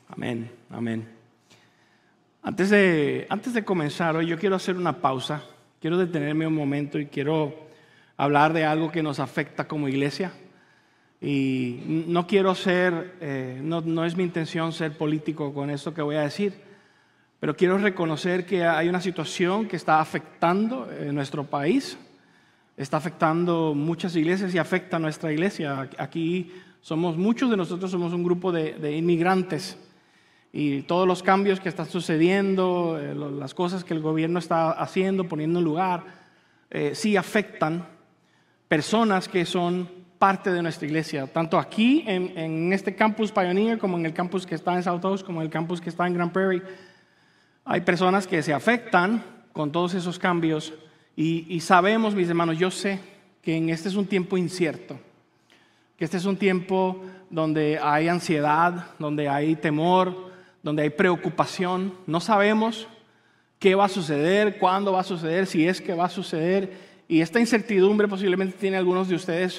Amén, amén. Antes de comenzar hoy, yo quiero hacer una pausa. Quiero detenerme un momento y quiero hablar de algo que nos afecta como iglesia. Y no quiero ser, no es mi intención ser político con esto que voy a decir, pero quiero reconocer que hay una situación que está afectando nuestro país, está afectando muchas iglesias y afecta a nuestra iglesia. Aquí muchos de nosotros somos un grupo de inmigrantes. Y todos los cambios que están sucediendo, las cosas que el gobierno está haciendo, poniendo en lugar, sí afectan personas que son parte de nuestra iglesia. Tanto aquí en este campus Pioneer, como en el campus que está en South Oaks, como en el campus que está en Grand Prairie. Hay personas que se afectan con todos esos cambios. Y sabemos, mis hermanos, yo sé que este es un tiempo incierto. Que este es un tiempo donde hay ansiedad, donde hay temor, donde hay preocupación. No sabemos qué va a suceder, cuándo va a suceder, si es que va a suceder. Y esta incertidumbre posiblemente tiene a algunos de ustedes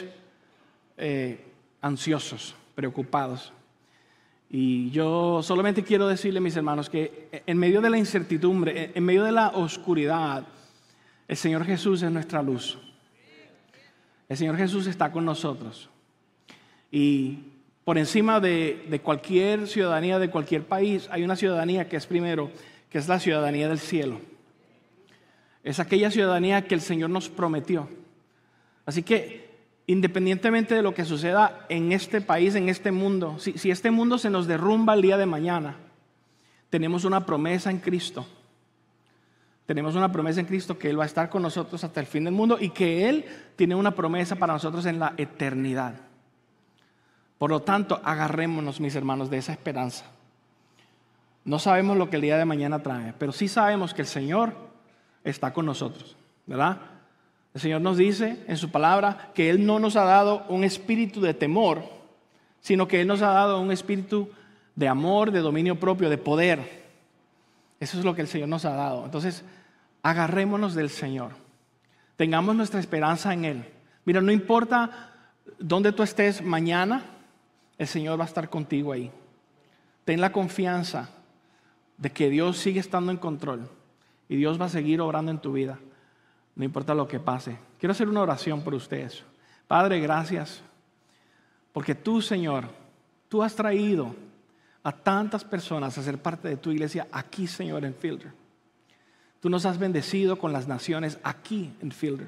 ansiosos, preocupados. Y yo solamente quiero decirle, mis hermanos, que en medio de la incertidumbre, en medio de la oscuridad, el Señor Jesús es nuestra luz. El Señor Jesús está con nosotros. Y por encima de cualquier ciudadanía de cualquier país, hay una ciudadanía que es primero, que es la ciudadanía del cielo. Es aquella ciudadanía que el Señor nos prometió. Así que, independientemente de lo que suceda en este país, en este mundo, si este mundo se nos derrumba el día de mañana, tenemos una promesa en Cristo. Tenemos una promesa en Cristo que Él va a estar con nosotros hasta el fin del mundo y que Él tiene una promesa para nosotros en la eternidad. Por lo tanto, agarrémonos, mis hermanos, de esa esperanza. No sabemos lo que el día de mañana trae, pero sí sabemos que el Señor está con nosotros, ¿verdad? El Señor nos dice en su palabra que Él no nos ha dado un espíritu de temor, sino que Él nos ha dado un espíritu de amor, de dominio propio, de poder. Eso es lo que el Señor nos ha dado. Entonces, agarrémonos del Señor. Tengamos nuestra esperanza en Él. Mira, no importa dónde tú estés mañana, el Señor va a estar contigo ahí. Ten la confianza de que Dios sigue estando en control y Dios va a seguir obrando en tu vida, no importa lo que pase. Quiero hacer una oración por ustedes. Padre, gracias, porque tú, Señor, tú has traído a tantas personas a ser parte de tu iglesia aquí, Señor, en Fielder. Tú nos has bendecido con las naciones aquí en Fielder.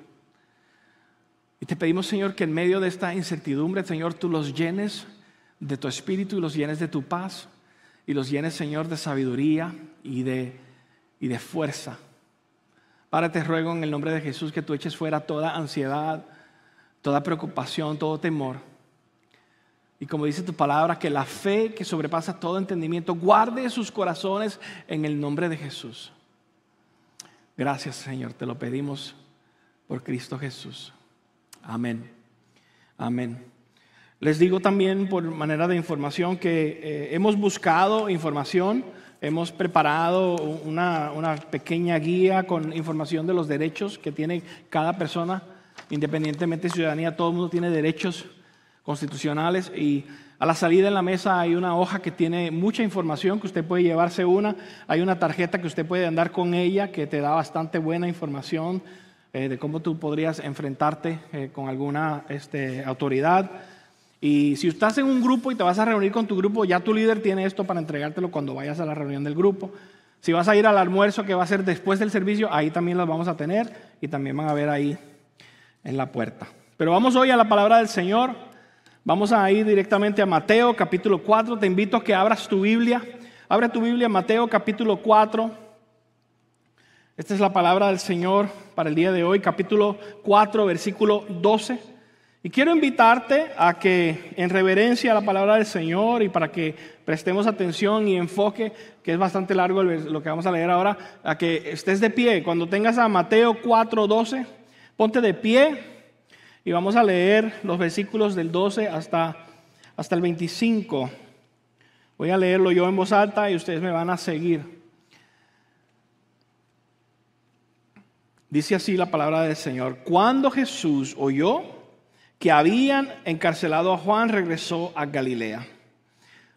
Y te pedimos, Señor, que en medio de esta incertidumbre, Señor, tú los llenes de tu espíritu y los llenes de tu paz y los llenes, Señor, de sabiduría y de fuerza. Padre, te ruego en el nombre de Jesús que tú eches fuera toda ansiedad, toda preocupación, todo temor. Y como dice tu palabra, que la fe que sobrepasa todo entendimiento guarde sus corazones en el nombre de Jesús. Gracias, Señor, te lo pedimos por Cristo Jesús. Amén. Amén. Les digo también por manera de información que hemos buscado información, hemos preparado una pequeña guía con información de los derechos que tiene cada persona, independientemente de ciudadanía. Todo el mundo tiene derechos constitucionales y a la salida en la mesa hay una hoja que tiene mucha información que usted puede llevarse hay una tarjeta que usted puede andar con ella que te da bastante buena información de cómo tú podrías enfrentarte con alguna autoridad. Y si estás en un grupo y te vas a reunir con tu grupo, ya tu líder tiene esto para entregártelo cuando vayas a la reunión del grupo. Si vas a ir al almuerzo que va a ser después del servicio, ahí también los vamos a tener y también van a ver ahí en la puerta. Pero vamos hoy a la palabra del Señor. Vamos a ir directamente a Mateo capítulo 4. Te invito a que abras tu Biblia. Abre tu Biblia, Mateo capítulo 4. Esta es la palabra del Señor para el día de hoy, capítulo 4, versículo 12. Y quiero invitarte a que en reverencia a la palabra del Señor y para que prestemos atención y enfoque, que es bastante largo lo que vamos a leer ahora, a que estés de pie. Cuando tengas a Mateo 4:12, ponte de pie y vamos a leer los versículos del 12 hasta el 25. Voy a leerlo yo en voz alta y ustedes me van a seguir. Dice así la palabra del Señor. Cuando Jesús oyó que habían encarcelado a Juan, regresó a Galilea.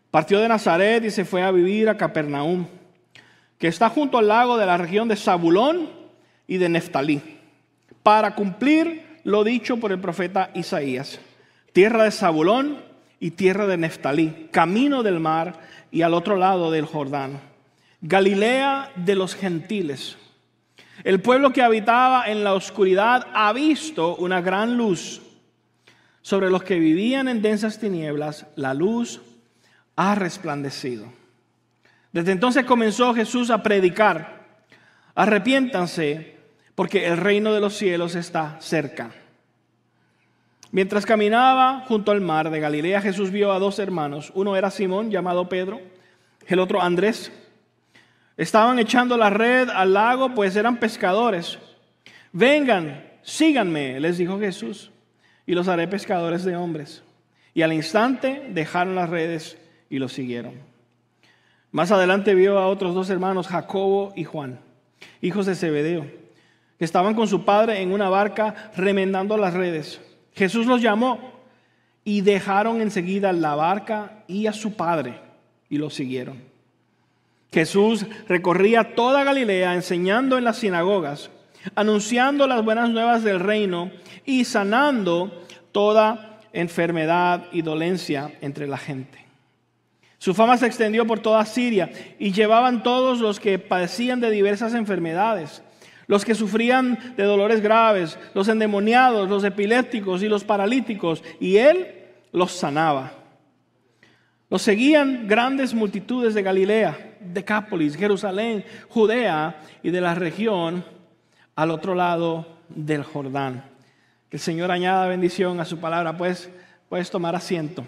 Partió de Nazaret y se fue a vivir a Capernaum, que está junto al lago de la región de Zabulón y de Neftalí, para cumplir lo dicho por el profeta Isaías. Tierra de Zabulón y tierra de Neftalí, camino del mar y al otro lado del Jordán. Galilea de los gentiles. El pueblo que habitaba en la oscuridad ha visto una gran luz. Sobre los que vivían en densas tinieblas, la luz ha resplandecido. Desde entonces comenzó Jesús a predicar: arrepiéntanse, porque el reino de los cielos está cerca. Mientras caminaba junto al mar de Galilea, Jesús vio a dos hermanos. Uno era Simón, llamado Pedro, el otro Andrés. Estaban echando la red al lago, pues eran pescadores. Vengan, síganme, les dijo Jesús, y los haré pescadores de hombres. Y al instante dejaron las redes y los siguieron. Más adelante vio a otros dos hermanos, Jacobo y Juan, hijos de Zebedeo, que estaban con su padre en una barca remendando las redes. Jesús los llamó y dejaron enseguida la barca y a su padre y los siguieron. Jesús recorría toda Galilea enseñando en las sinagogas, anunciando las buenas nuevas del reino y sanando toda enfermedad y dolencia entre la gente. Su fama se extendió por toda Siria y llevaban todos los que padecían de diversas enfermedades, los que sufrían de dolores graves, los endemoniados, los epilépticos y los paralíticos, y él los sanaba. Los seguían grandes multitudes de Galilea, Decápolis, Jerusalén, Judea y de la región al otro lado del Jordán. Que el Señor añada bendición a su palabra. Puedes tomar asiento.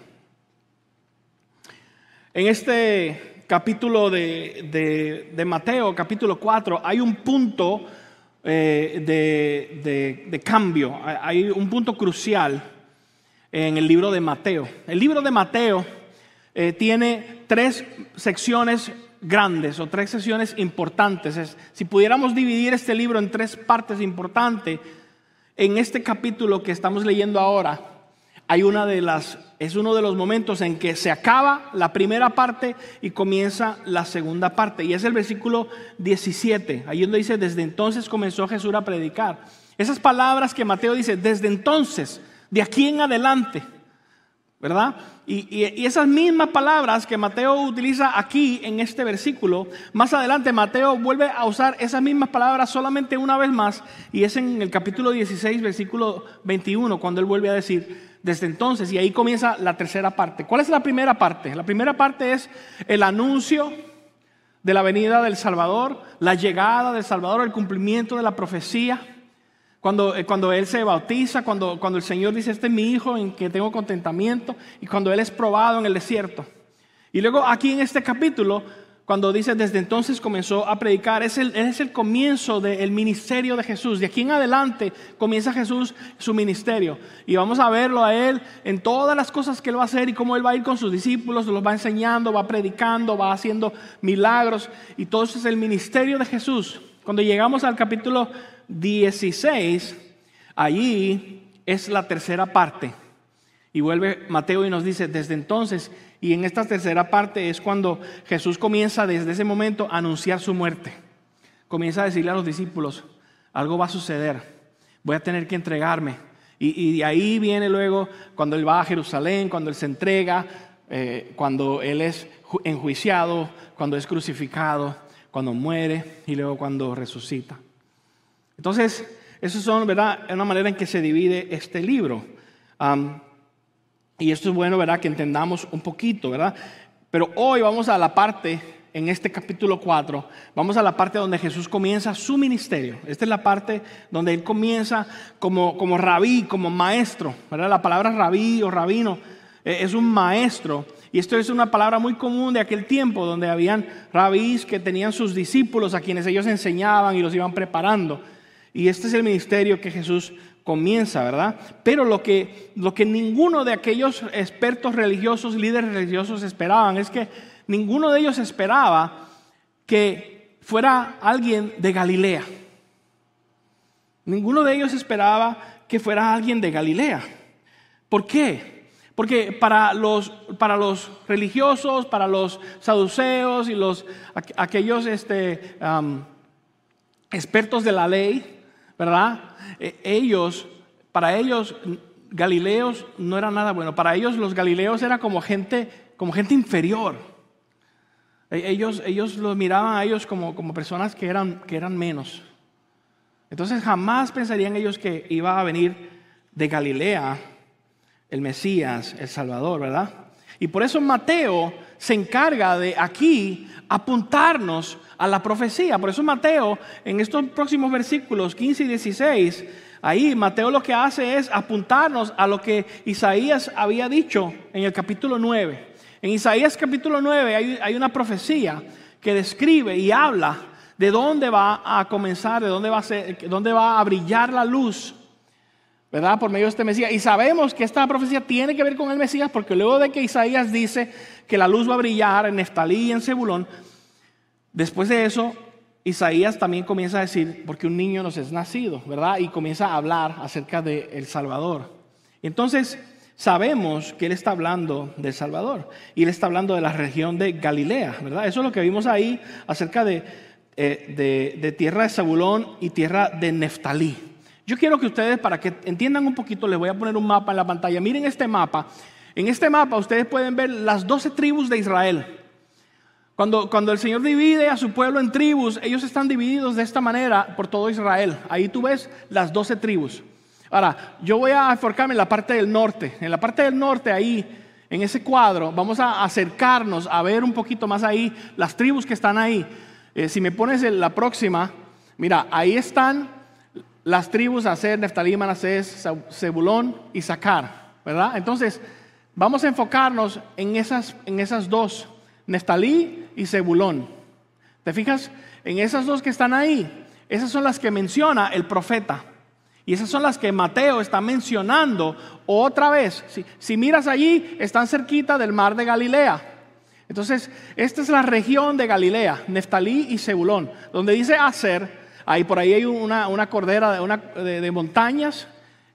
En este capítulo de Mateo, capítulo 4, hay un punto de cambio, hay un punto crucial en el libro de Mateo. El libro de Mateo tiene tres secciones grandes o tres secciones importantes. Si pudiéramos dividir este libro en tres partes importantes, en este capítulo que estamos leyendo ahora, es uno de los momentos en que se acaba la primera parte y comienza la segunda parte. Y es el versículo 17, ahí donde dice: desde entonces comenzó Jesús a predicar. Esas palabras que Mateo dice, desde entonces, de aquí en adelante, ¿verdad? Y esas mismas palabras que Mateo utiliza aquí en este versículo, más adelante Mateo vuelve a usar esas mismas palabras solamente una vez más, y es en el capítulo 16, versículo 21, cuando él vuelve a decir desde entonces, y ahí comienza la tercera parte. ¿Cuál es la primera parte? La primera parte es el anuncio de la venida del Salvador, la llegada del Salvador, el cumplimiento de la profecía. Cuando Él se bautiza, cuando el Señor dice: este es mi Hijo en que tengo contentamiento, y cuando Él es probado en el desierto. Y luego aquí en este capítulo, cuando dice desde entonces comenzó a predicar, es el comienzo del ministerio de Jesús. De aquí en adelante comienza Jesús su ministerio, y vamos a verlo a Él en todas las cosas que Él va a hacer y cómo Él va a ir con sus discípulos, los va enseñando, va predicando, va haciendo milagros, y todo eso es el ministerio de Jesús. Cuando llegamos al capítulo 16, allí es la tercera parte, y vuelve Mateo y nos dice desde entonces, y en esta tercera parte es cuando Jesús comienza desde ese momento a anunciar su muerte. Comienza a decirle a los discípulos: algo va a suceder, voy a tener que entregarme, y de ahí viene luego cuando Él va a Jerusalén, cuando Él se entrega, cuando Él es enjuiciado, cuando es crucificado, cuando muere y luego cuando resucita. Entonces, eso son, ¿verdad?, una manera en que se divide este libro. Y esto es bueno, ¿verdad?, que entendamos un poquito, ¿verdad? Pero hoy vamos a la parte, en este capítulo 4, vamos a la parte donde Jesús comienza su ministerio. Esta es la parte donde Él comienza como rabí, como maestro, ¿verdad? La palabra rabí o rabino es un maestro. Y esto es una palabra muy común de aquel tiempo, donde habían rabís que tenían sus discípulos a quienes ellos enseñaban y los iban preparando. Y este es el ministerio que Jesús comienza, ¿verdad? Pero lo que ninguno de aquellos expertos religiosos, líderes religiosos esperaban, es que ninguno de ellos esperaba que fuera alguien de Galilea. Ninguno de ellos esperaba que fuera alguien de Galilea. ¿Por qué? Porque para los religiosos, para los saduceos y aquellos expertos de la ley, ¿verdad? Para ellos, Galileos no era nada bueno. Para ellos los Galileos eran como gente inferior. Ellos los miraban a ellos como personas que eran menos. Entonces jamás pensarían ellos que iba a venir de Galilea el Mesías, el Salvador, ¿verdad? Y por eso Mateo se encarga de aquí apuntarnos a la profecía. Por eso Mateo, en estos próximos versículos 15 y 16, ahí Mateo lo que hace es apuntarnos a lo que Isaías había dicho en el capítulo 9. En Isaías capítulo 9 hay una profecía que describe y habla de dónde va a comenzar, de dónde va a brillar la luz, ¿verdad? Por medio de este Mesías. Y sabemos que esta profecía tiene que ver con el Mesías, porque luego de que Isaías dice que la luz va a brillar en Neftalí y en Zebulón, después de eso, Isaías también comienza a decir, porque un niño nos es nacido, ¿verdad? Y comienza a hablar acerca del Salvador. Entonces, sabemos que él está hablando del Salvador. Y él está hablando de la región de Galilea, ¿verdad? Eso es lo que vimos ahí acerca de tierra de Zebulón y tierra de Neftalí. Yo quiero que ustedes, para que entiendan un poquito, les voy a poner un mapa en la pantalla. Miren este mapa. En este mapa ustedes pueden ver las 12 tribus de Israel. Cuando el Señor divide a su pueblo en tribus, ellos están divididos de esta manera por todo Israel. Ahí tú ves las 12 tribus. Ahora, yo voy a enfocarme en la parte del norte. En la parte del norte, ahí, en ese cuadro, vamos a acercarnos a ver un poquito más ahí las tribus que están ahí. Si me pones la próxima, mira, ahí están las tribus Aser, Neftalí, Manasés, Zebulón y Sacar, ¿verdad? Entonces, vamos a enfocarnos en esas dos, Neftalí y Zebulón. ¿Te fijas? En esas dos que están ahí, esas son las que menciona el profeta. Y esas son las que Mateo está mencionando otra vez. Si miras allí, están cerquita del mar de Galilea. Entonces, esta es la región de Galilea, Neftalí y Zebulón, donde dice Aser. Ahí por ahí hay una cordera de montañas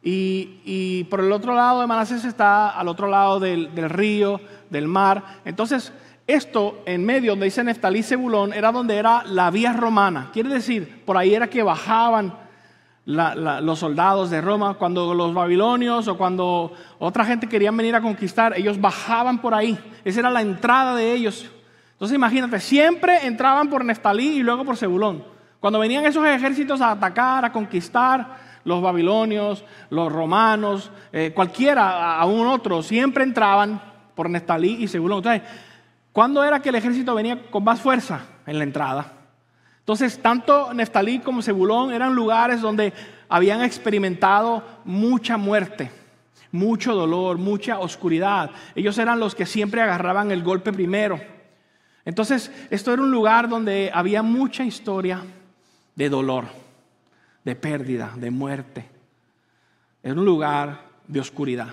y por el otro lado de Manasés está al otro lado del río, del mar. Entonces, esto en medio donde dice Neftalí y Zebulón era donde era la vía romana. Quiere decir, por ahí era que bajaban los soldados de Roma. Cuando los babilonios o cuando otra gente querían venir a conquistar, ellos bajaban por ahí. Esa era la entrada de ellos. Entonces imagínate, siempre entraban por Neftalí y luego por Zebulón. Cuando venían esos ejércitos a atacar, a conquistar, los babilonios, los romanos, cualquiera, aún otros, siempre entraban por Neftalí y Zebulón. Entonces, ¿cuándo era que el ejército venía con más fuerza? En la entrada. Entonces, tanto Neftalí como Zebulón eran lugares donde habían experimentado mucha muerte, mucho dolor, mucha oscuridad. Ellos eran los que siempre agarraban el golpe primero. Entonces, esto era un lugar donde había mucha historia de dolor, de pérdida, de muerte. Era un lugar de oscuridad.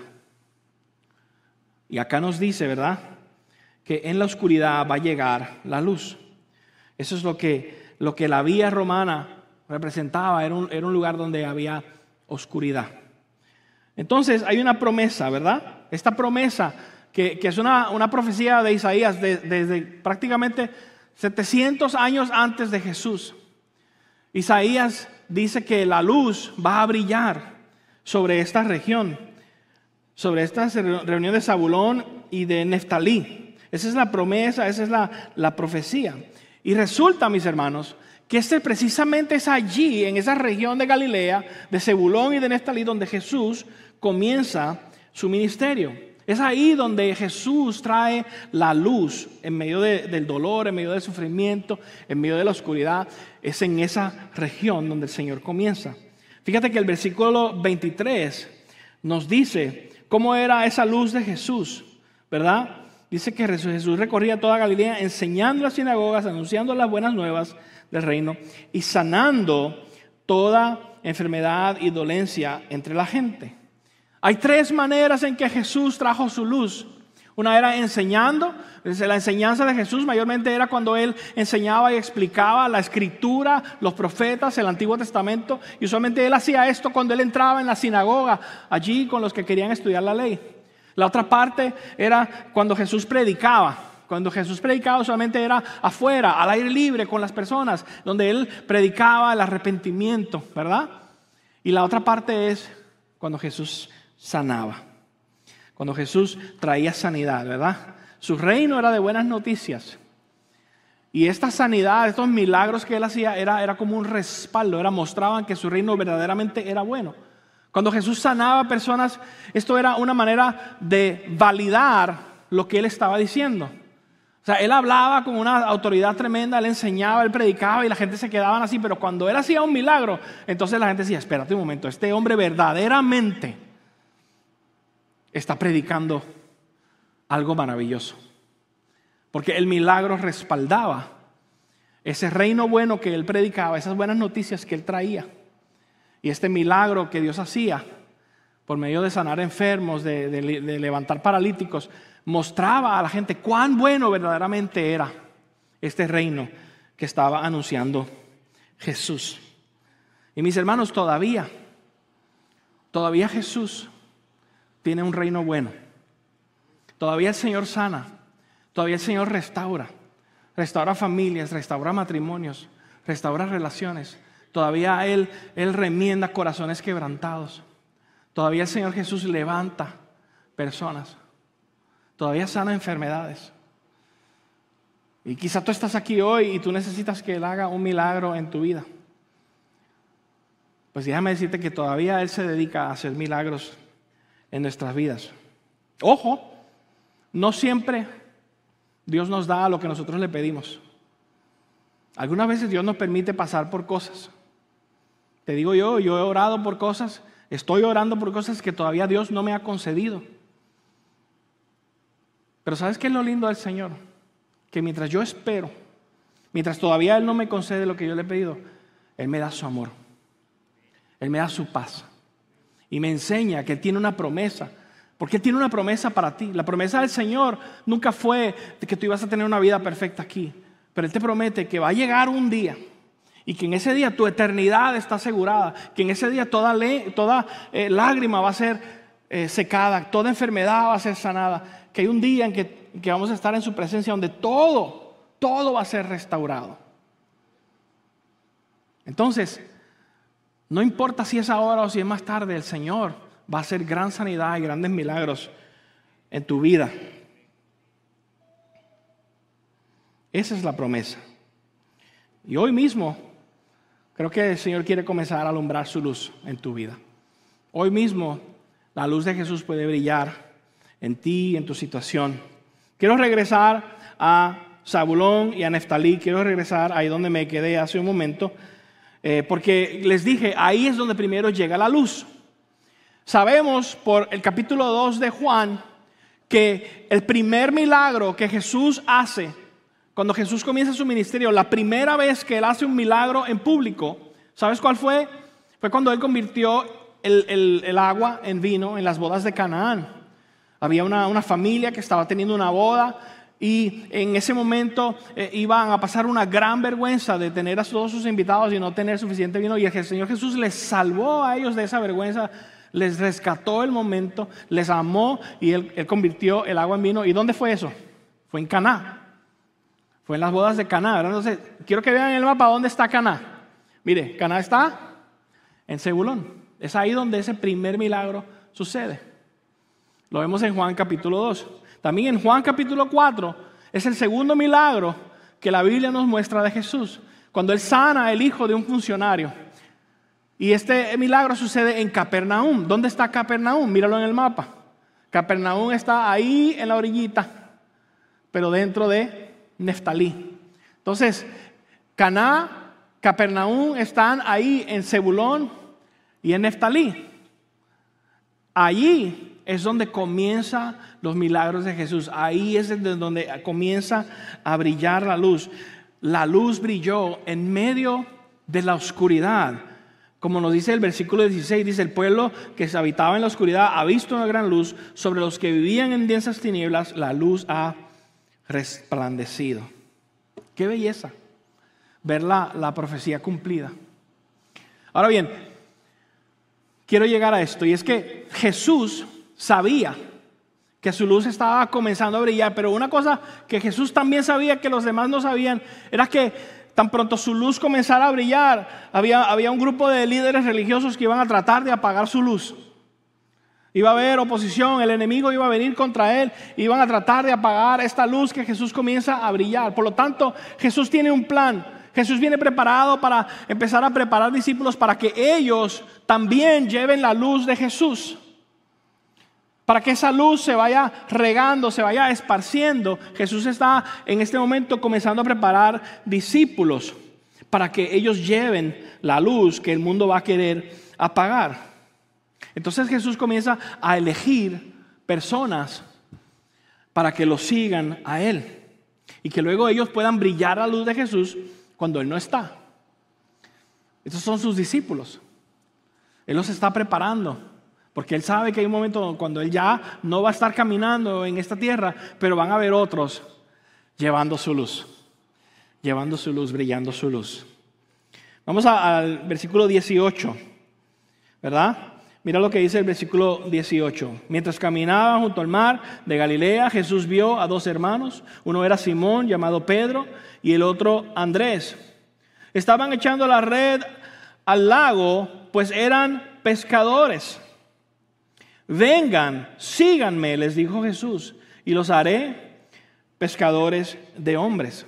Y acá nos dice, ¿verdad?, que en la oscuridad va a llegar la luz. Eso es lo que la vía romana representaba. Era un lugar donde había oscuridad. Entonces hay una promesa, ¿verdad? Esta promesa que es una profecía de Isaías desde prácticamente 700 años antes de Jesús. Isaías dice que la luz va a brillar sobre esta región, sobre esta reunión de Zebulón y de Neftalí. Esa es la promesa, esa es la profecía. Y resulta, mis hermanos, que precisamente es allí, en esa región de Galilea, de Zebulón y de Neftalí, donde Jesús comienza su ministerio. Es ahí donde Jesús trae la luz en medio del dolor, en medio del sufrimiento, en medio de la oscuridad. Es en esa región donde el Señor comienza. Fíjate que el versículo 23 nos dice cómo era esa luz de Jesús, ¿verdad? Dice que Jesús recorría toda Galilea enseñando en las sinagogas, anunciando las buenas nuevas del reino y sanando toda enfermedad y dolencia entre la gente. Hay tres maneras en que Jesús trajo su luz. Una era enseñando. La enseñanza de Jesús mayormente era cuando Él enseñaba y explicaba la Escritura, los profetas, el Antiguo Testamento. Y usualmente Él hacía esto cuando Él entraba en la sinagoga, allí con los que querían estudiar la ley. La otra parte era cuando Jesús predicaba. Cuando Jesús predicaba solamente era afuera, al aire libre, con las personas, donde Él predicaba el arrepentimiento, ¿verdad? Y la otra parte es cuando Jesús sanaba. Cuando Jesús traía sanidad, ¿verdad? Su reino era de buenas noticias. Y esta sanidad, estos milagros que Él hacía, era como un respaldo, mostraban que su reino verdaderamente era bueno. Cuando Jesús sanaba a personas, esto era una manera de validar lo que Él estaba diciendo. O sea, Él hablaba con una autoridad tremenda, Él enseñaba, Él predicaba y la gente se quedaban así. Pero cuando Él hacía un milagro, entonces la gente decía, espérate un momento, este hombre verdaderamente está predicando algo maravilloso. Porque el milagro respaldaba ese reino bueno que Él predicaba, esas buenas noticias que Él traía. Y este milagro que Dios hacía por medio de sanar enfermos, de levantar paralíticos, mostraba a la gente cuán bueno verdaderamente era este reino que estaba anunciando Jesús. Y mis hermanos, todavía Jesús tiene un reino bueno. Todavía el Señor sana, todavía el Señor restaura familias, restaura matrimonios, restaura relaciones. Todavía Él remienda corazones quebrantados. Todavía el Señor Jesús levanta personas. Todavía sana enfermedades. Y quizá tú estás aquí hoy y tú necesitas que Él haga un milagro en tu vida. Pues déjame decirte que todavía Él se dedica a hacer milagros en nuestras vidas. Ojo, no siempre Dios nos da lo que nosotros le pedimos. Algunas veces Dios nos permite pasar por cosas. Te digo yo he orado por cosas, estoy orando por cosas que todavía Dios no me ha concedido. Pero ¿sabes qué es lo lindo del Señor? Que mientras yo espero, mientras todavía Él no me concede lo que yo le he pedido, Él me da su amor, Él me da su paz y me enseña que Él tiene una promesa. Porque Él tiene una promesa para ti. La promesa del Señor nunca fue de que tú ibas a tener una vida perfecta aquí, pero Él te promete que va a llegar un día y que en ese día tu eternidad está asegurada, que en ese día toda lágrima va a ser secada, toda enfermedad va a ser sanada, que hay un día en que vamos a estar en su presencia donde todo va a ser restaurado. Entonces, no importa si es ahora o si es más tarde, el Señor va a hacer gran sanidad y grandes milagros en tu vida. Esa es la promesa. Y hoy mismo creo que el Señor quiere comenzar a alumbrar su luz en tu vida. Hoy mismo la luz de Jesús puede brillar en ti, en tu situación. Quiero regresar a Zabulón y a Neftalí. Quiero regresar ahí donde me quedé hace un momento, porque les dije, ahí es donde primero llega la luz. Sabemos por el capítulo 2 de Juan que el primer milagro que Jesús hace, cuando Jesús comienza su ministerio, la primera vez que Él hace un milagro en público, ¿sabes cuál fue? Fue cuando Él convirtió el agua en vino en las bodas de Canaán. Había una familia que estaba teniendo una boda y en ese momento iban a pasar una gran vergüenza de tener a todos sus invitados y no tener suficiente vino. Y el Señor Jesús les salvó a ellos de esa vergüenza, les rescató el momento, les amó y Él convirtió el agua en vino. ¿Y dónde fue eso? Fue en Caná. Fue en las bodas de Caná, ¿verdad? Entonces, quiero que vean en el mapa dónde está Caná. Mire, Caná está en Zebulón. Es ahí donde ese primer milagro sucede. Lo vemos en Juan capítulo 2. También en Juan capítulo 4 es el segundo milagro que la Biblia nos muestra de Jesús. Cuando Él sana el hijo de un funcionario. Y este milagro sucede en Capernaum. ¿Dónde está Capernaum? Míralo en el mapa. Capernaum está ahí en la orillita, pero dentro de Neftalí. Entonces, Caná, Capernaum están ahí en Zebulón y en Neftalí. Allí es donde comienzan los milagros de Jesús. Ahí es donde comienza a brillar la luz. La luz brilló en medio de la oscuridad. Como nos dice el versículo 16, dice: el pueblo que se habitaba en la oscuridad ha visto una gran luz. Sobre los que vivían en densas tinieblas, la luz ha resplandecido. Qué belleza ver la profecía cumplida. Ahora bien, quiero llegar a esto, y es que Jesús sabía que su luz estaba comenzando a brillar. Pero una cosa que Jesús también sabía que los demás no sabían era que tan pronto su luz comenzara a brillar, había un grupo de líderes religiosos que iban a tratar de apagar su luz. Iba a haber oposición, el enemigo iba a venir contra él, iban a tratar de apagar esta luz que Jesús comienza a brillar. Por lo tanto, Jesús tiene un plan. Jesús viene preparado para empezar a preparar discípulos para que ellos también lleven la luz de Jesús. Para que esa luz se vaya regando, se vaya esparciendo. Jesús está en este momento comenzando a preparar discípulos para que ellos lleven la luz que el mundo va a querer apagar. Entonces Jesús comienza a elegir personas para que lo sigan a Él y que luego ellos puedan brillar la luz de Jesús cuando Él no está. Estos son sus discípulos. Él los está preparando porque Él sabe que hay un momento cuando Él ya no va a estar caminando en esta tierra, pero van a haber otros llevando su luz, brillando su luz. Vamos al versículo 18, ¿verdad? Mira lo que dice el versículo 18. Mientras caminaban junto al mar de Galilea, Jesús vio a dos hermanos. Uno era Simón, llamado Pedro, y el otro Andrés. Estaban echando la red al lago, pues eran pescadores. Vengan, síganme, les dijo Jesús, y los haré pescadores de hombres.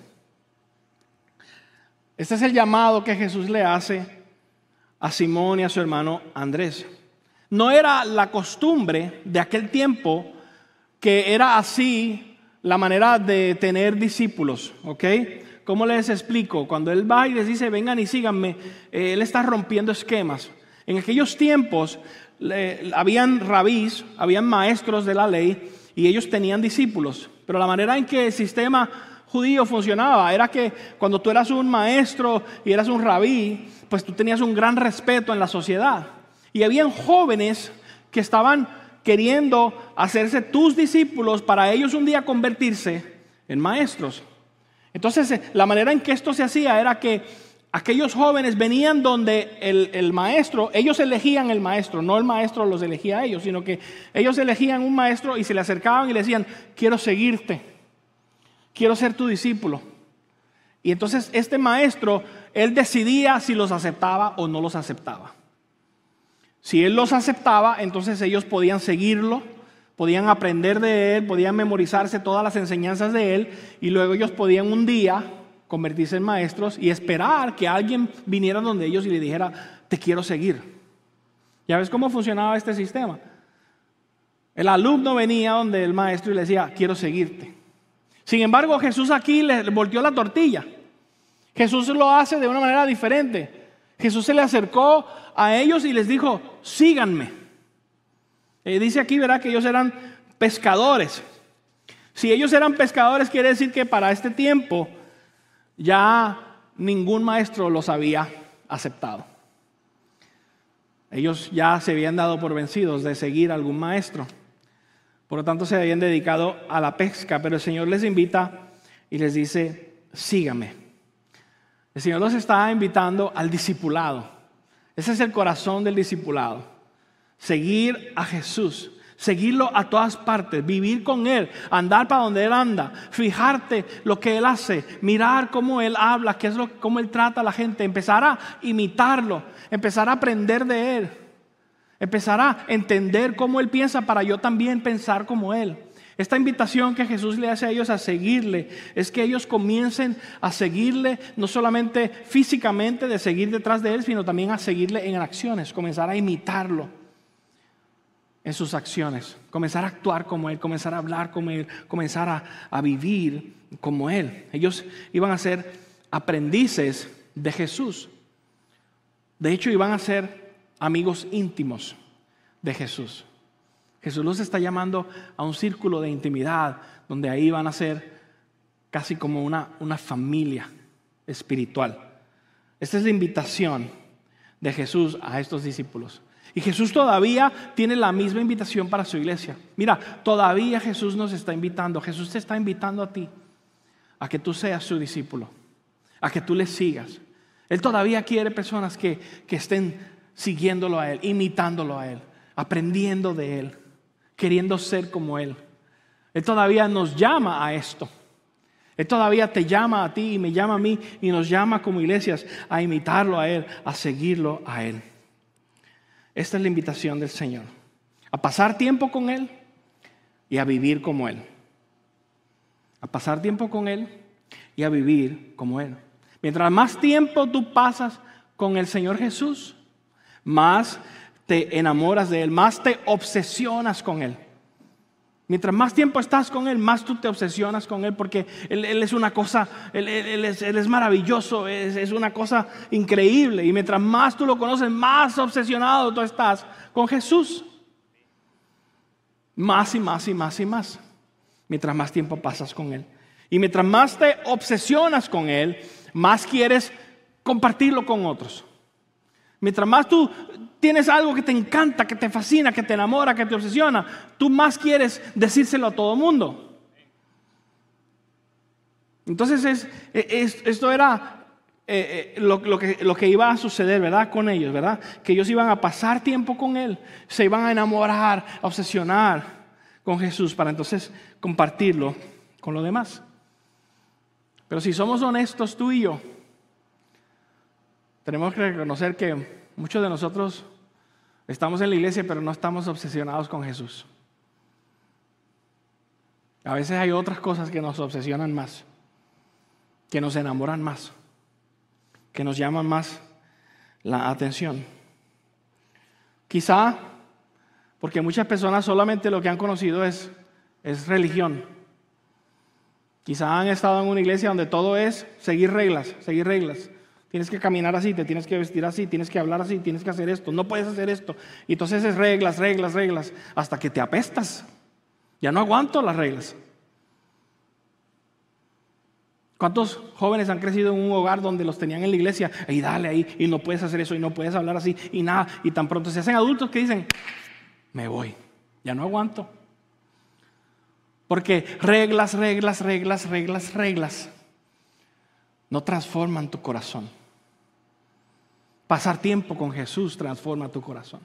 Este es el llamado que Jesús le hace a Simón y a su hermano Andrés. No era la costumbre de aquel tiempo que era así la manera de tener discípulos, ¿ok? ¿Cómo les explico? Cuando Él va y les dice, vengan y síganme, Él está rompiendo esquemas. En aquellos tiempos habían rabís, habían maestros de la ley y ellos tenían discípulos. Pero la manera en que el sistema judío funcionaba era que cuando tú eras un maestro y eras un rabí, pues tú tenías un gran respeto en la sociedad. Y habían jóvenes que estaban queriendo hacerse tus discípulos para ellos un día convertirse en maestros. Entonces, la manera en que esto se hacía era que aquellos jóvenes venían donde el maestro, ellos elegían el maestro, no el maestro los elegía a ellos, sino que ellos elegían un maestro y se le acercaban y le decían, quiero seguirte, quiero ser tu discípulo. Y entonces este maestro, él decidía si los aceptaba o no los aceptaba. Si él los aceptaba, entonces ellos podían seguirlo, podían aprender de él, podían memorizarse todas las enseñanzas de él y luego ellos podían un día convertirse en maestros y esperar que alguien viniera donde ellos y le dijera, te quiero seguir. ¿Ya ves cómo funcionaba este sistema? El alumno venía donde el maestro y le decía, quiero seguirte. Sin embargo, Jesús aquí le volteó la tortilla. Jesús lo hace de una manera diferente. Jesús se le acercó a ellos y les dijo, síganme. Dice aquí, verá, que ellos eran pescadores. Si ellos eran pescadores, quiere decir que para este tiempo ya ningún maestro los había aceptado. Ellos ya se habían dado por vencidos de seguir a algún maestro. Por lo tanto, se habían dedicado a la pesca, pero el Señor les invita y les dice, síganme. El Señor los está invitando al discipulado. Ese es el corazón del discipulado. Seguir a Jesús, seguirlo a todas partes, vivir con Él, andar para donde Él anda, fijarte lo que Él hace, mirar cómo Él habla, cómo Él trata a la gente, empezar a imitarlo, empezar a aprender de Él, empezar a entender cómo Él piensa para yo también pensar como Él. Esta invitación que Jesús le hace a ellos a seguirle es que ellos comiencen a seguirle no solamente físicamente de seguir detrás de Él, sino también a seguirle en acciones, comenzar a imitarlo en sus acciones, comenzar a actuar como Él, comenzar a hablar como Él, comenzar a vivir como Él. Ellos iban a ser aprendices de Jesús. De hecho, iban a ser amigos íntimos de Jesús. Jesús los está llamando a un círculo de intimidad donde ahí van a ser casi como una familia espiritual. Esta es la invitación de Jesús a estos discípulos. Y Jesús todavía tiene la misma invitación para su iglesia. Mira, todavía Jesús nos está invitando. Jesús te está invitando a ti a que tú seas su discípulo, a que tú le sigas. Él todavía quiere personas que estén siguiéndolo a Él, imitándolo a Él, aprendiendo de Él, queriendo ser como Él. Él todavía nos llama a esto. Él todavía te llama a ti y me llama a mí y nos llama como iglesias a imitarlo a Él, a seguirlo a Él. Esta es la invitación del Señor. A pasar tiempo con Él y a vivir como Él. A pasar tiempo con Él y a vivir como Él. Mientras más tiempo tú pasas con el Señor Jesús, más te enamoras de Él, más te obsesionas con Él. Mientras más tiempo estás con Él, más tú te obsesionas con Él, porque Él es una cosa, Él es maravilloso, es una cosa increíble. Y mientras más tú lo conoces, más obsesionado tú estás con Jesús. Más y más y más y más. Mientras más tiempo pasas con Él. Y mientras más te obsesionas con Él, más quieres compartirlo con otros. Mientras más tú tienes algo que te encanta, que te fascina, que te enamora, que te obsesiona, tú más quieres decírselo a todo el mundo. Entonces esto era lo que iba a suceder, ¿verdad? Con ellos, ¿verdad? Que ellos iban a pasar tiempo con Él, se iban a enamorar, a obsesionar con Jesús para entonces compartirlo con los demás. Pero si somos honestos tú y yo, tenemos que reconocer que muchos de nosotros estamos en la iglesia, pero no estamos obsesionados con Jesús. A veces hay otras cosas que nos obsesionan más, que nos enamoran más, que nos llaman más la atención. Quizá porque muchas personas solamente lo que han conocido es religión. Quizá han estado en una iglesia donde todo es seguir reglas, seguir reglas. Tienes que caminar así, te tienes que vestir así, tienes que hablar así, tienes que hacer esto, no puedes hacer esto. Y entonces es reglas, reglas, reglas, hasta que te apestas. Ya no aguanto las reglas. ¿Cuántos jóvenes han crecido en un hogar donde los tenían en la iglesia? Y dale ahí, y no puedes hacer eso, y no puedes hablar así, y nada. Y tan pronto se hacen adultos que dicen, me voy, ya no aguanto. Porque reglas, reglas, reglas, reglas, reglas no transforman tu corazón. Pasar tiempo con Jesús transforma tu corazón.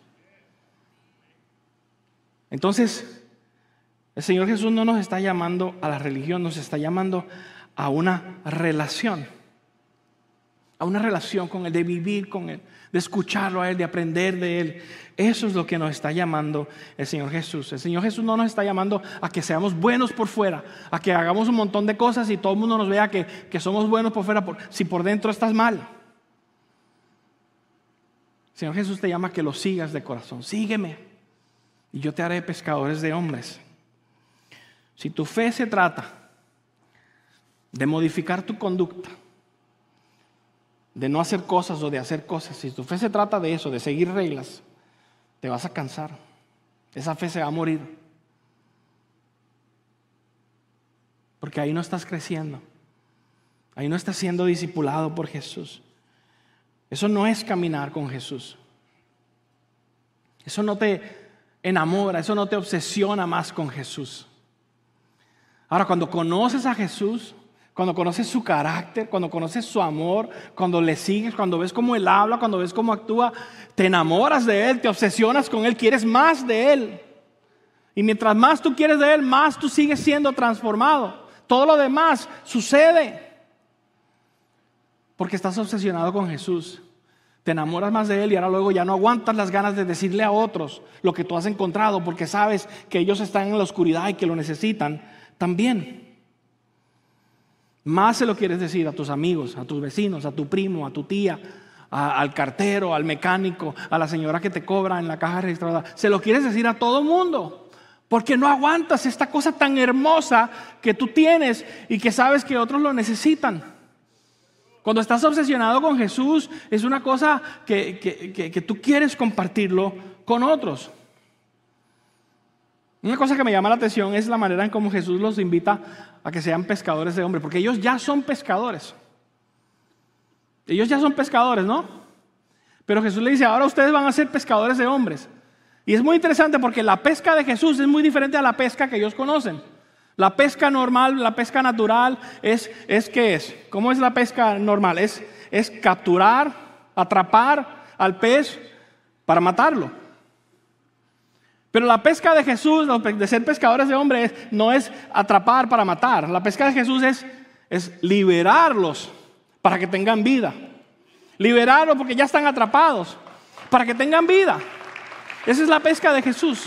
Entonces, el Señor Jesús no nos está llamando a la religión, nos está llamando a una relación. A una relación con Él, de vivir con Él, de escucharlo a Él, de aprender de Él. Eso es lo que nos está llamando el Señor Jesús. El Señor Jesús no nos está llamando a que seamos buenos por fuera, a que hagamos un montón de cosas y todo el mundo nos vea que somos buenos por fuera, si por dentro estás mal. El Señor Jesús te llama a que lo sigas de corazón. Sígueme y yo te haré pescadores de hombres. Si tu fe se trata de modificar tu conducta, de no hacer cosas o de hacer cosas, si tu fe se trata de eso, de seguir reglas, te vas a cansar. Esa fe se va a morir. Porque ahí no estás creciendo. Ahí no estás siendo discipulado por Jesús. Eso no es caminar con Jesús. Eso no te enamora, eso no te obsesiona más con Jesús. Ahora, cuando conoces a Jesús, cuando conoces su carácter, cuando conoces su amor, cuando le sigues, cuando ves cómo Él habla, cuando ves cómo actúa, te enamoras de Él, te obsesionas con Él, quieres más de Él. Y mientras más tú quieres de Él, más tú sigues siendo transformado. Todo lo demás sucede porque estás obsesionado con Jesús. Te enamoras más de Él y ahora luego ya no aguantas las ganas de decirle a otros lo que tú has encontrado porque sabes que ellos están en la oscuridad y que lo necesitan también. Más se lo quieres decir a tus amigos, a tus vecinos, a tu primo, a tu tía, al cartero, al mecánico, a la señora que te cobra en la caja registradora. Se lo quieres decir a todo mundo porque no aguantas esta cosa tan hermosa que tú tienes y que sabes que otros lo necesitan. Cuando estás obsesionado con Jesús, es una cosa que tú quieres compartirlo con otros. Una cosa que me llama la atención es la manera en cómo Jesús los invita a que sean pescadores de hombres, porque ellos ya son pescadores. Ellos ya son pescadores, ¿no? Pero Jesús le dice, ahora ustedes van a ser pescadores de hombres. Y es muy interesante porque la pesca de Jesús es muy diferente a la pesca que ellos conocen. La pesca normal, la pesca natural, ¿qué es? ¿Cómo es la pesca normal? Es capturar, atrapar al pez para matarlo. Pero la pesca de Jesús, de ser pescadores de hombres, no es atrapar para matar. La pesca de Jesús es liberarlos para que tengan vida. Liberarlos porque ya están atrapados, para que tengan vida. Esa es la pesca de Jesús.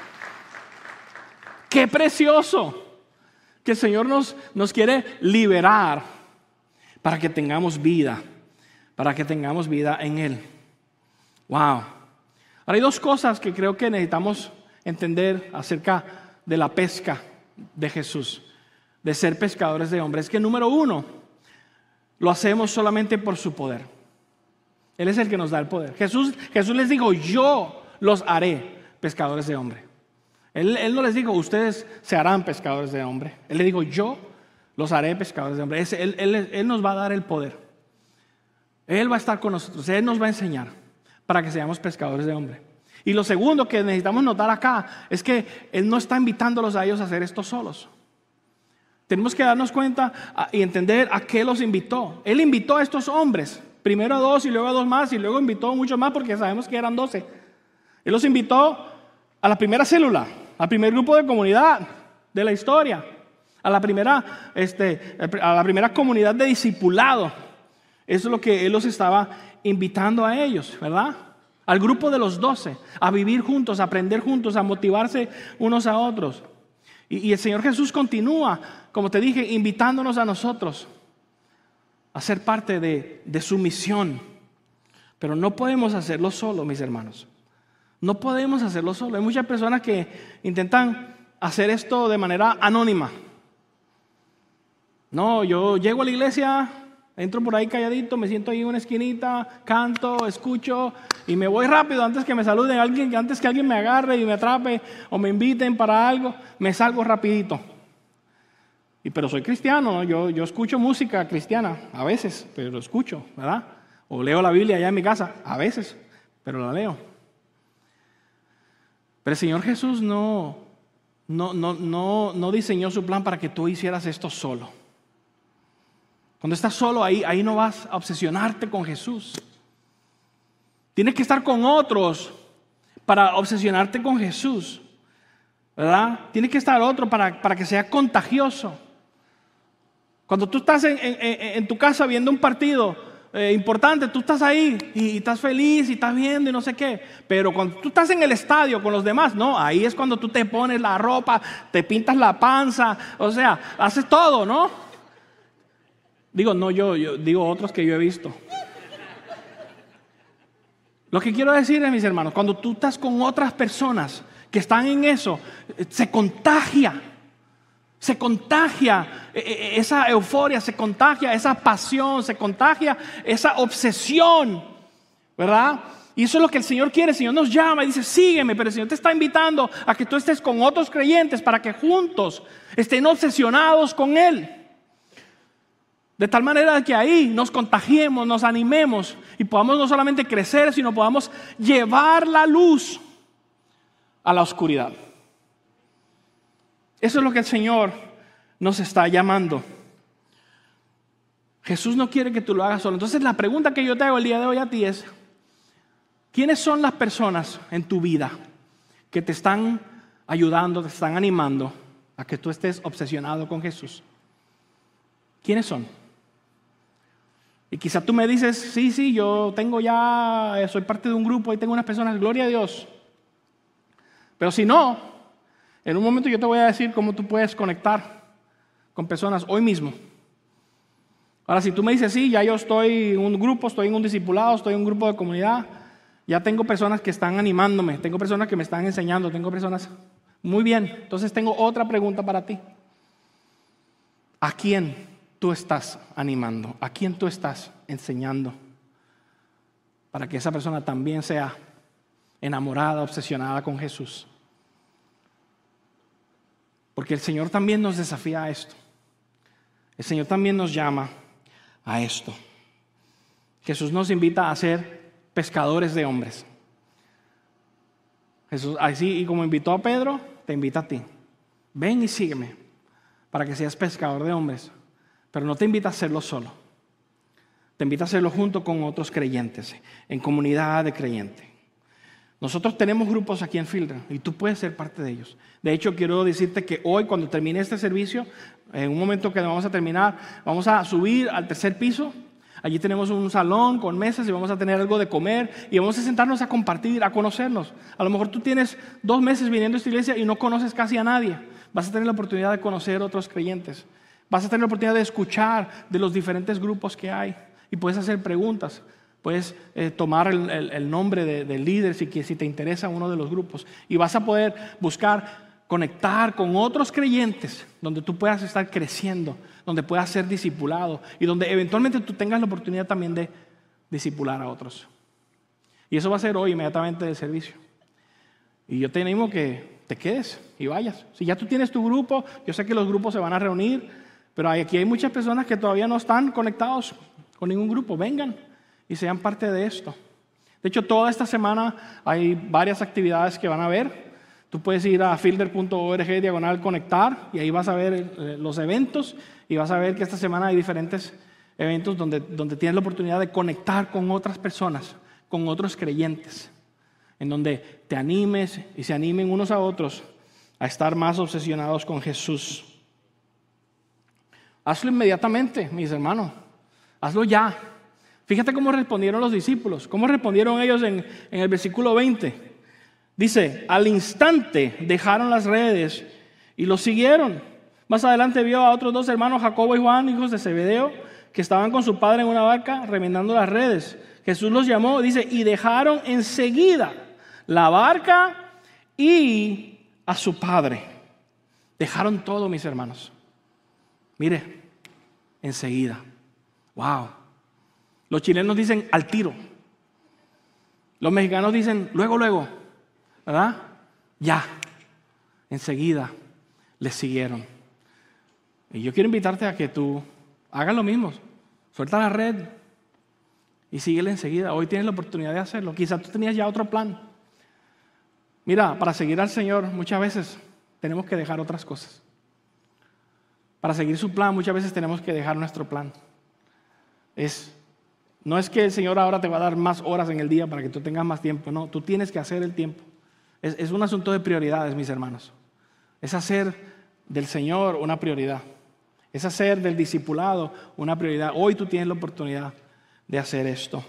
¡Qué precioso! Que el Señor nos quiere liberar para que tengamos vida. Para que tengamos vida en Él. ¡Wow! Ahora hay dos cosas que creo que necesitamos entender acerca de la pesca de Jesús, de ser pescadores de hombres. Que número uno, lo hacemos solamente por su poder. Él es el que nos da el poder. Jesús les dijo, yo los haré pescadores de hombres. Él no les dijo, ustedes se harán pescadores de hombres. Él le dijo, yo los haré pescadores de hombres. Él nos va a dar el poder. Él va a estar con nosotros. Él nos va a enseñar para que seamos pescadores de hombres. Y lo segundo que necesitamos notar acá es que Él no está invitándolos a ellos a hacer esto solos. Tenemos que darnos cuenta y entender a qué los invitó. Él invitó a estos hombres, primero a 2 y luego a 2 más y luego invitó a muchos más porque sabemos que eran 12. Él los invitó a la primera célula, al primer grupo de comunidad de la historia, a la primera comunidad de discipulado. Eso es lo que Él los estaba invitando a ellos, ¿verdad? Al grupo de los 12, a vivir juntos, a aprender juntos, a motivarse unos a otros. Y el Señor Jesús continúa, como te dije, invitándonos a nosotros a ser parte de su misión. Pero no podemos hacerlo solo, mis hermanos. No podemos hacerlo solo. Hay muchas personas que intentan hacer esto de manera anónima. No, yo llego a la iglesia, entro por ahí calladito, me siento ahí en una esquinita, canto, escucho y me voy rápido antes que me saluden alguien, antes que alguien me agarre y me atrape o me inviten para algo, me salgo rapidito. Pero soy cristiano, ¿no? Yo escucho música cristiana a veces, pero lo escucho, ¿verdad? O leo la Biblia allá en mi casa a veces, pero la leo. Pero el Señor Jesús no diseñó su plan para que tú hicieras esto solo. Cuando estás solo ahí no vas a obsesionarte con Jesús. Tienes que estar con otros para obsesionarte con Jesús, ¿verdad? Tienes que estar otro para que sea contagioso. Cuando tú estás en tu casa viendo un partido importante, tú estás ahí y estás feliz y estás viendo y no sé qué. Pero cuando tú estás en el estadio con los demás, no, ahí es cuando tú te pones la ropa, te pintas la panza, o sea, haces todo, ¿no? Digo, no yo digo otros que yo he visto. Lo que quiero decir es, mis hermanos, cuando tú estás con otras personas que están en eso, se contagia esa euforia, se contagia esa pasión, se contagia esa obsesión, ¿verdad? Y eso es lo que el Señor quiere. El Señor nos llama y dice, sígueme, pero el Señor te está invitando a que tú estés con otros creyentes para que juntos estén obsesionados con Él. De tal manera que ahí nos contagiemos, nos animemos y podamos no solamente crecer, sino podamos llevar la luz a la oscuridad. Eso es lo que el Señor nos está llamando. Jesús no quiere que tú lo hagas solo. Entonces la pregunta que yo te hago el día de hoy a ti es, ¿quiénes son las personas en tu vida que te están ayudando, te están animando a que tú estés obsesionado con Jesús? ¿Quiénes son? Y quizá tú me dices, sí, yo soy parte de un grupo y tengo unas personas, gloria a Dios. Pero si no, en un momento yo te voy a decir cómo tú puedes conectar con personas hoy mismo. Ahora, si tú me dices, sí, ya yo estoy en un grupo, estoy en un discipulado, estoy en un grupo de comunidad, ya tengo personas que están animándome, tengo personas que me están enseñando, tengo personas... Muy bien, entonces tengo otra pregunta para ti. ¿A quién tú estás animando? ¿A quién tú estás enseñando? Para que esa persona también sea enamorada, obsesionada con Jesús. Porque el Señor también nos desafía a esto. El Señor también nos llama a esto. Jesús nos invita a ser pescadores de hombres. Jesús, así y como invitó a Pedro, te invita a ti. Ven y sígueme para que seas pescador de hombres. Pero no te invita a hacerlo solo. Te invita a hacerlo junto con otros creyentes, en comunidad de creyentes. Nosotros tenemos grupos aquí en Fielder y tú puedes ser parte de ellos. De hecho, quiero decirte que hoy, cuando termine este servicio, en un momento que vamos a terminar, vamos a subir al tercer piso. Allí tenemos un salón con mesas y vamos a tener algo de comer y vamos a sentarnos a compartir, a conocernos. A lo mejor tú tienes 2 meses viniendo a esta iglesia y no conoces casi a nadie. Vas a tener la oportunidad de conocer a otros creyentes. Vas a tener la oportunidad de escuchar de los diferentes grupos que hay y puedes hacer preguntas. Puedes tomar el nombre del líder si te interesa uno de los grupos y vas a poder buscar conectar con otros creyentes donde tú puedas estar creciendo, donde puedas ser discipulado y donde eventualmente tú tengas la oportunidad también de discipular a otros. Y eso va a ser hoy inmediatamente del servicio. Y yo te animo que te quedes y vayas. Si ya tú tienes tu grupo, yo sé que los grupos se van a reunir, pero aquí hay muchas personas que todavía no están conectados con ningún grupo. Vengan y sean parte de esto. De hecho, toda esta semana hay varias actividades que van a haber. Tú puedes ir a fielder.org/conectar y ahí vas a ver los eventos y vas a ver que esta semana hay diferentes eventos donde tienes la oportunidad de conectar con otras personas, con otros creyentes, en donde te animes y se animen unos a otros a estar más obsesionados con Jesús. Hazlo inmediatamente, mis hermanos. Hazlo ya. Fíjate cómo respondieron los discípulos, cómo respondieron ellos en el versículo 20. Dice, al instante dejaron las redes y los siguieron. Más adelante vio a otros 2 hermanos, Jacobo y Juan, hijos de Zebedeo, que estaban con su padre en una barca remendando las redes. Jesús los llamó, dice, y dejaron enseguida la barca y a su padre. Dejaron todo, mis hermanos. Mire, enseguida. Wow. Los chilenos dicen al tiro. Los mexicanos dicen luego, luego. ¿Verdad? Ya. Enseguida les siguieron. Y yo quiero invitarte a que tú hagas lo mismo. Suelta la red y síguele enseguida. Hoy tienes la oportunidad de hacerlo. Quizás tú tenías ya otro plan. Mira, para seguir al Señor muchas veces tenemos que dejar otras cosas. Para seguir su plan muchas veces tenemos que dejar nuestro plan. No es que el Señor ahora te va a dar más horas en el día para que tú tengas más tiempo. No, tú tienes que hacer el tiempo. Es un asunto de prioridades, mis hermanos. Es hacer del Señor una prioridad. Es hacer del discipulado una prioridad. Hoy tú tienes la oportunidad de hacer esto.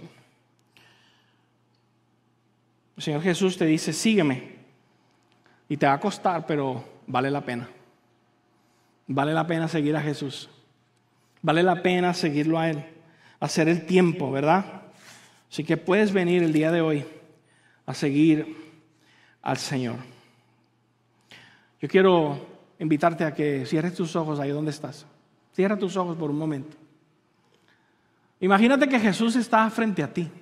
El Señor Jesús te dice, sígueme. Y te va a costar, pero vale la pena. Vale la pena seguir a Jesús. Vale la pena seguirlo a Él. Hacer el tiempo, ¿verdad? Así que puedes venir el día de hoy a seguir al Señor. Yo quiero invitarte a que cierres tus ojos ahí donde estás. Cierra tus ojos por un momento. Imagínate que Jesús está frente a ti.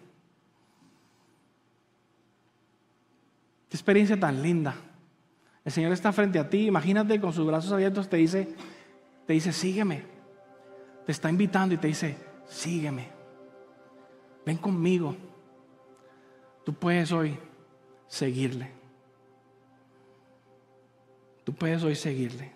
Qué experiencia tan linda. El Señor está frente a ti. Imagínate con sus brazos abiertos te dice, sígueme. Te está invitando y te dice, sígueme. Ven conmigo. Tú puedes hoy seguirle. Tú puedes hoy seguirle.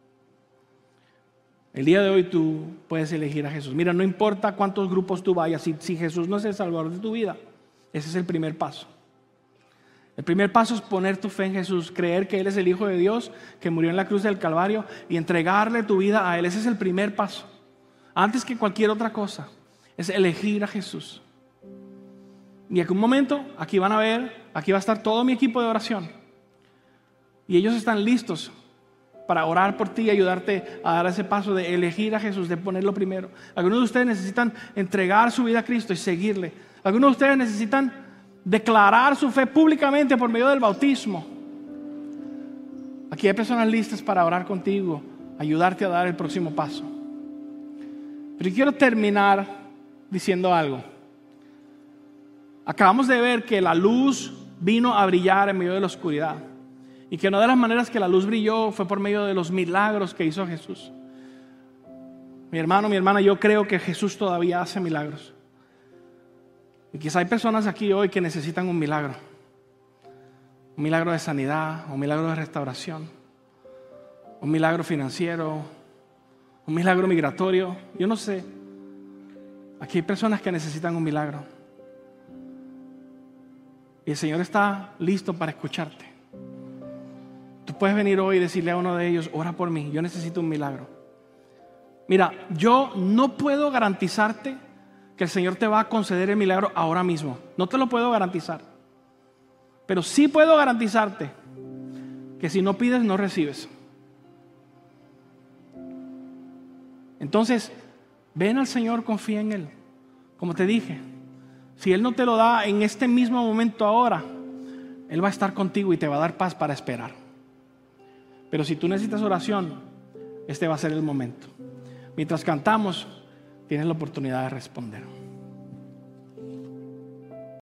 El día de hoy tú puedes elegir a Jesús. Mira, no importa cuántos grupos tú vayas, si Jesús no es el Salvador de tu vida, ese es el primer paso. El primer paso es poner tu fe en Jesús, creer que Él es el Hijo de Dios, que murió en la cruz del Calvario y entregarle tu vida a Él. Ese es el primer paso. Antes que cualquier otra cosa, es elegir a Jesús. Y en un momento, aquí va a estar todo mi equipo de oración. Y ellos están listos para orar por ti y ayudarte a dar ese paso de elegir a Jesús, de ponerlo primero. Algunos de ustedes necesitan entregar su vida a Cristo y seguirle. Algunos de ustedes necesitan declarar su fe públicamente por medio del bautismo. Aquí hay personas listas para orar contigo, ayudarte a dar el próximo paso. Pero quiero terminar diciendo algo. Acabamos de ver que la luz vino a brillar en medio de la oscuridad. Y que una de las maneras que la luz brilló fue por medio de los milagros que hizo Jesús. Mi hermano, mi hermana, yo creo que Jesús todavía hace milagros. Y quizá hay personas aquí hoy que necesitan un milagro. Un milagro de sanidad, un milagro de restauración, un milagro financiero, un milagro migratorio. Yo no sé. Aquí hay personas que necesitan un milagro. Y el Señor está listo para escucharte. Tú puedes venir hoy y decirle a uno de ellos: ora por mí, yo necesito un milagro. Mira, yo no puedo garantizarte que el Señor te va a conceder el milagro ahora mismo. No te lo puedo garantizar. Pero sí puedo garantizarte que si no pides, no recibes. Entonces, ven al Señor, confía en Él. Como te dije, si Él no te lo da en este mismo momento ahora, Él va a estar contigo y te va a dar paz para esperar. Pero si tú necesitas oración, este va a ser el momento. Mientras cantamos, tienes la oportunidad de responder.